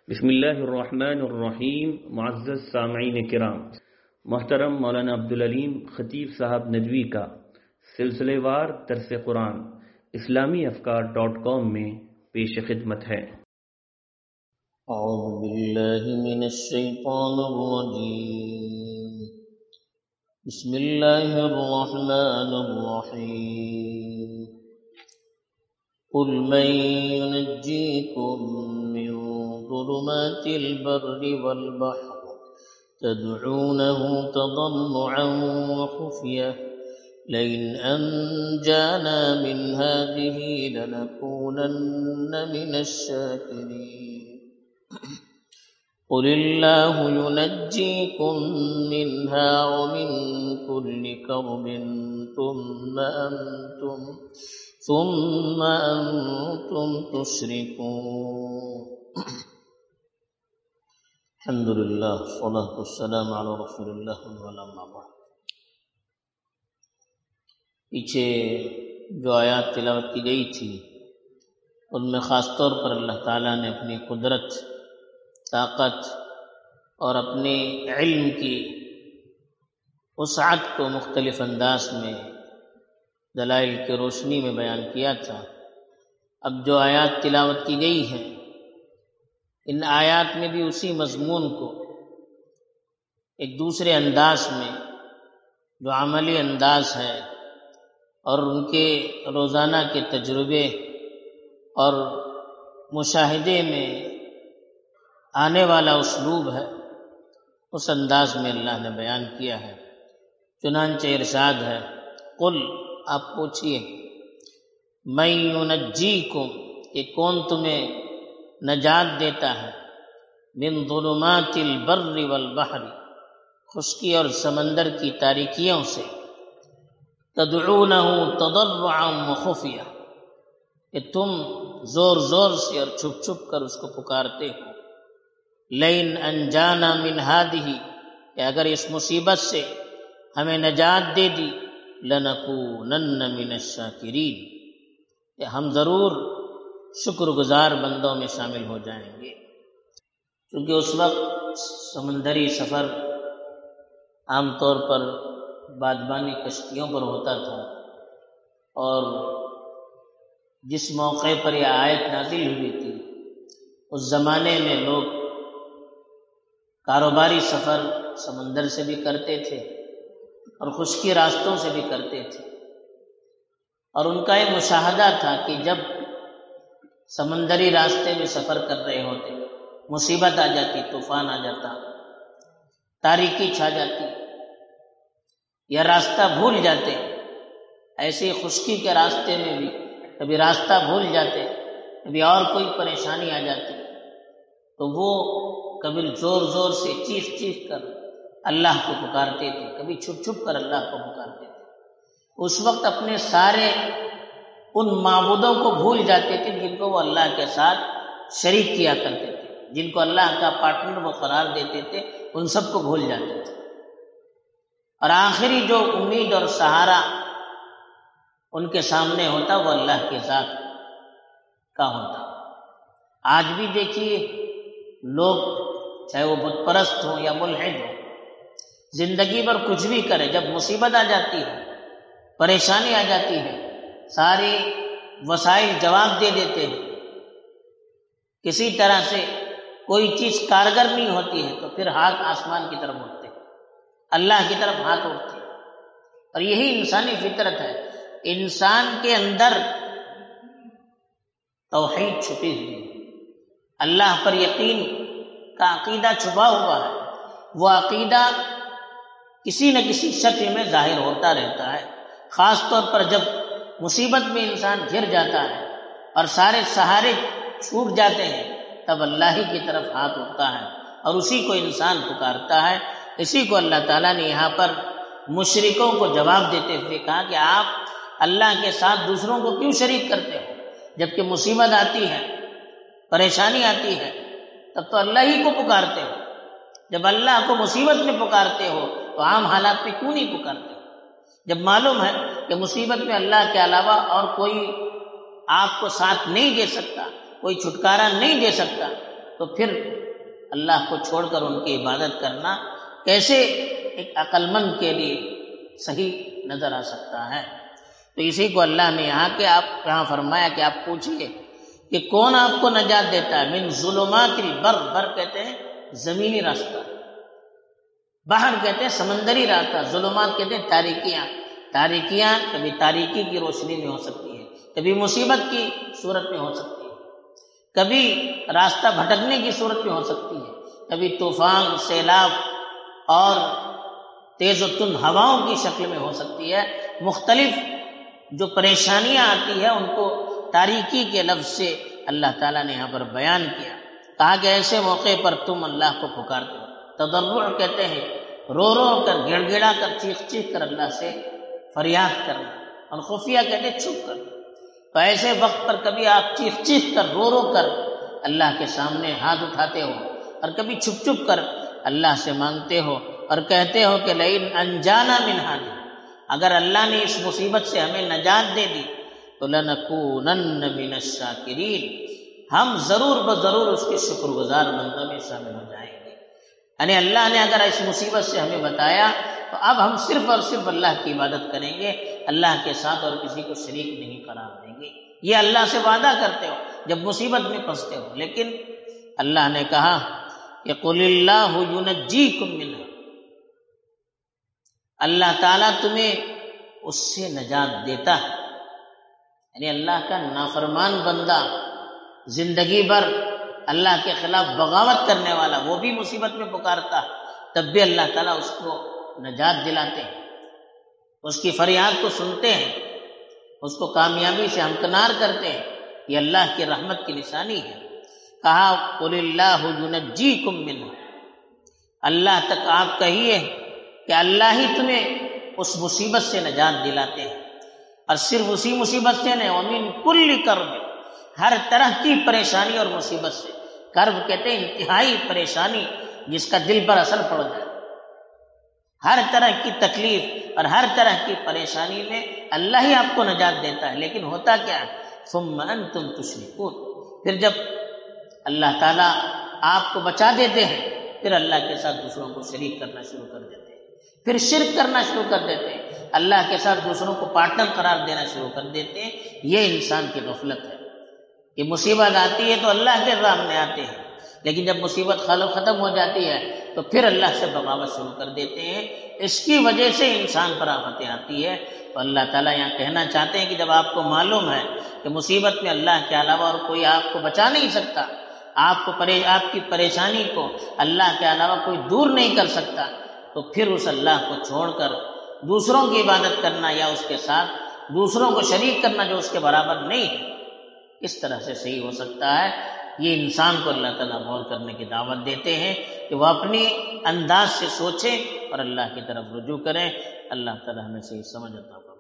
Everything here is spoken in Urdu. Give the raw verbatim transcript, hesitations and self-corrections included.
بسم اللہ الرحمن الرحیم۔ معزز سامعین کرام، محترم مولانا عبدالعلیم خطیب صاحب ندوی کا سلسلے وار درس قرآن اسلامی افکار ڈاٹ کام میں پیش خدمت ہے۔ اعوذ باللہ من الشیطان الرجیم، بسم اللہ الرحمن الرحیم۔ قل من ينجيكم من ظلمات البر والبحر تدعونه تضرعا وخفية لئن أنجانا من هذه لنكونن من الشاكرين قل الله ينجيكم منها ومن كل كرب ثم أنتم ثم أنتم تشركون۔ الحمد للہ والصلاة والسلام علی رسول اللہ وعلیٰ بعد۔ پیچھے جو آیات تلاوت کی گئی تھی ان میں خاص طور پر اللہ تعالیٰ نے اپنی قدرت، طاقت اور اپنے علم کی وسعت کو مختلف انداز میں دلائل کی روشنی میں بیان کیا تھا۔ اب جو آیات تلاوت کی گئی ہیں ان آیات میں بھی اسی مضمون کو ایک دوسرے انداز میں، جو عملی انداز ہے اور ان کے روزانہ کے تجربے اور مشاہدے میں آنے والا اسلوب ہے، اس انداز میں اللہ نے بیان کیا ہے۔ چنانچہ ارشاد ہے، قل آپ پوچھئے، من ینجیکم کہ کون تمہیں نجات دیتا ہے، من ظلمات البر والبحر خشکی اور سمندر کی تاریکیوں سے، تدعونہ تضرعا وخفیہ کہ تم زور زور سے اور چھپ چھپ کر اس کو پکارتے ہو، لئن انجانا من ہذہ کہ اگر اس مصیبت سے ہمیں نجات دے دی، لنکونن من الشاکرین کہ ہم ضرور شکر گزار بندوں میں شامل ہو جائیں گے۔ کیونکہ اس وقت سمندری سفر عام طور پر بادبانی کشتیوں پر ہوتا تھا، اور جس موقع پر یہ آیت نازل ہوئی تھی اس زمانے میں لوگ کاروباری سفر سمندر سے بھی کرتے تھے اور خشکی راستوں سے بھی کرتے تھے، اور ان کا یہ مشاہدہ تھا کہ جب سمندری راستے میں سفر کر رہے ہوتے، مصیبت آ جاتی، طوفان آ جاتا، تاریکی چھا جاتی یا راستہ بھول جاتے، ایسے خشکی کے راستے میں بھی کبھی راستہ بھول جاتے، کبھی اور کوئی پریشانی آ جاتی، تو وہ کبھی زور زور سے چیخ چیخ کر اللہ کو پکارتے تھے، کبھی چھپ چھپ کر اللہ کو پکارتے تھے۔ اس وقت اپنے سارے ان معبودوں کو بھول جاتے تھے جن کو وہ اللہ کے ساتھ شریک کیا کرتے تھے، جن کو اللہ کا پارٹنر وہ قرار دیتے تھے، ان سب کو بھول جاتے تھے، اور آخری جو امید اور سہارا ان کے سامنے ہوتا وہ اللہ کے ذات کا ہوتا۔ آج بھی دیکھیے لوگ چاہے وہ بت پرست ہوں یا ملحد ہوں، زندگی بھر کچھ بھی کرے، جب مصیبت آ جاتی ہے، پریشانی آ جاتی ہے، سارے وسائل جواب دے دیتے ہیں، کسی طرح سے کوئی چیز کارگر نہیں ہوتی ہے تو پھر ہاتھ آسمان کی طرف اٹھتے ہیں، اللہ کی طرف ہاتھ اٹھتے ہیں۔ اور یہی انسانی فطرت ہے، انسان کے اندر توحید چھپی ہوئی ہے، اللہ پر یقین کا عقیدہ چھپا ہوا ہے، وہ عقیدہ کسی نہ کسی شکل میں ظاہر ہوتا رہتا ہے۔ خاص طور پر جب مصیبت میں انسان گھر جاتا ہے اور سارے سہارے چھوٹ جاتے ہیں، تب اللہ ہی کی طرف ہاتھ اٹھتا ہے اور اسی کو انسان پکارتا ہے۔ اسی کو اللہ تعالیٰ نے یہاں پر مشرکوں کو جواب دیتے ہوئے کہا کہ آپ اللہ کے ساتھ دوسروں کو کیوں شریک کرتے ہو؟ جبکہ مصیبت آتی ہے، پریشانی آتی ہے، تب تو اللہ ہی کو پکارتے ہو۔ جب اللہ کو مصیبت میں پکارتے ہو تو عام حالات میں کیوں نہیں پکارتے ہو؟ جب معلوم ہے کہ مصیبت میں اللہ کے علاوہ اور کوئی آپ کو ساتھ نہیں دے سکتا، کوئی چھٹکارا نہیں دے سکتا، تو تو پھر اللہ کو چھوڑ کر ان کی عبادت کرنا کیسے ایک عقل مند کے لیے صحیح نظر آ سکتا ہے؟ تو اسی کو اللہ نے یہاں کے آپ یہاں فرمایا کہ آپ پوچھیے کہ کون آپ کو نجات دیتا ہے؟ من ظلمات البر، بر کہتے ہیں زمینی راستہ، بحر کہتے ہیں سمندری راستہ، ظلمات کہتے ہیں تاریکیاں۔ تاریکیاں کبھی تاریکی کی روشنی میں ہو سکتی ہے، کبھی مصیبت کی صورت میں ہو سکتی ہے، کبھی راستہ بھٹکنے کی صورت میں ہو سکتی ہے، کبھی طوفان، سیلاب اور تیز و تند ہواؤں کی شکل میں ہو سکتی ہے۔ مختلف جو پریشانیاں آتی ہیں ان کو تاریکی کے لفظ سے اللہ تعالیٰ نے یہاں پر بیان کیا، کہا کہ ایسے موقع پر تم اللہ کو پکارتے ہو۔ تضرع کہتے ہیں رو رو کر، گڑ گڑا کر، چیخ چیخ کر اللہ سے فریاد کرنا، اور خفیہ کہتے ہیں چھپ کر۔ تو ایسے وقت پر کبھی آپ چیخ چیخ کر، رو رو کر اللہ کے سامنے ہاتھ اٹھاتے ہو، اور کبھی چھپ چھپ کر اللہ سے مانگتے ہو اور کہتے ہو کہ لئن انجانا من ھذہ، اگر اللہ نے اس مصیبت سے ہمیں نجات دے دی تو لنکونن من الشاکرین، ہم ضرور بضرور اس کے شکر گزار بندوں میں شامل ہو جائیں گے۔ یعنی اللہ نے اگر اس مصیبت سے ہمیں بتایا تو اب ہم صرف اور صرف اللہ کی عبادت کریں گے، اللہ کے ساتھ اور کسی کو شریک نہیں قرار دیں گے۔ یہ اللہ سے وعدہ کرتے ہو جب مصیبت میں پھنستے ہو، لیکن اللہ نے کہا کہ قل اللہ ینجیکم منہا، اللہ تعالیٰ تمہیں اس سے نجات دیتا ہے۔ یعنی اللہ کا نافرمان بندہ زندگی بھر اللہ کے خلاف بغاوت کرنے والا، وہ بھی مصیبت میں پکارتا تب بھی اللہ تعالیٰ اس کو نجات دلاتے ہیں، اس کی فریاد کو سنتے ہیں، اس کو کامیابی سے ہمکنار کرتے ہیں۔ یہ اللہ کی رحمت کی نشانی ہے۔ کہا قل اللہ ینجیکم منہا، اللہ تک آپ کہیے کہ اللہ ہی تمہیں اس مصیبت سے نجات دلاتے ہیں، اور صرف اسی مصیبت سے نہیں، ومن کل کرب، ہر طرح کی پریشانی اور مصیبت سے۔ کرب کہتے ہیں انتہائی پریشانی جس کا دل پر اثر پڑ جائے، ہر طرح کی تکلیف اور ہر طرح کی پریشانی میں اللہ ہی آپ کو نجات دیتا ہے۔ لیکن ہوتا کیا ہے؟ ثم انتم تشرکون، پھر جب اللہ تعالیٰ آپ کو بچا دیتے ہیں پھر اللہ کے ساتھ دوسروں کو شریک کرنا شروع کر دیتے ہیں، پھر شرک کرنا شروع کر دیتے ہیں، اللہ کے ساتھ دوسروں کو پارٹنر قرار دینا شروع کر دیتے ہیں۔ یہ انسان کی غفلت ہے کہ مصیبت آتی ہے تو اللہ کے سامنے آتے ہیں، لیکن جب مصیبت ختم ہو جاتی ہے تو پھر اللہ سے بغاوت شروع کر دیتے ہیں۔ اس کی وجہ سے انسان پر آفتیں آتی ہے۔ تو اللہ تعالیٰ یہاں کہنا چاہتے ہیں کہ جب آپ کو معلوم ہے کہ مصیبت میں اللہ کے علاوہ اور کوئی آپ کو بچا نہیں سکتا، آپ کو پرے آپ کی پریشانی کو اللہ کے علاوہ کوئی دور نہیں کر سکتا، تو پھر اس اللہ کو چھوڑ کر دوسروں کی عبادت کرنا یا اس کے ساتھ دوسروں کو شریک کرنا جو اس کے برابر نہیں ہے، اس طرح سے صحیح ہو سکتا ہے۔ یہ انسان کو اللہ تعالیٰ غور کرنے کی دعوت دیتے ہیں کہ وہ اپنی انداز سے سوچیں اور اللہ کی طرف رجوع کریں۔ اللہ تعالیٰ ہمیں صحیح سمجھ عطا فرمائے۔